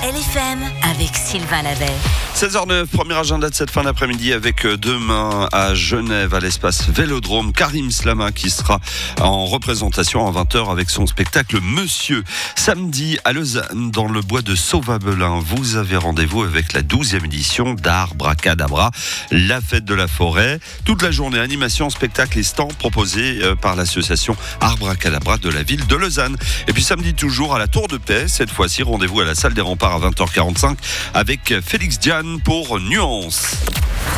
LFM avec Sylvain Lavet. 16h09, premier agenda de cette fin d'après-midi avec demain à Genève, à l'espace Vélodrome, Karim Slama qui sera en représentation à 20h avec son spectacle Monsieur. Samedi à Lausanne, dans le bois de Sauvabelin, vous avez rendez-vous avec la 12e édition d'Arbracadabra, la fête de la forêt. Toute la journée, animation, spectacle et stand proposés par l'association Arbracadabra de la ville de Lausanne. Et puis samedi toujours à la Tour de Paix, cette fois-ci rendez-vous à la salle des remparts à 20h45 avec Félix Diane pour Nuance.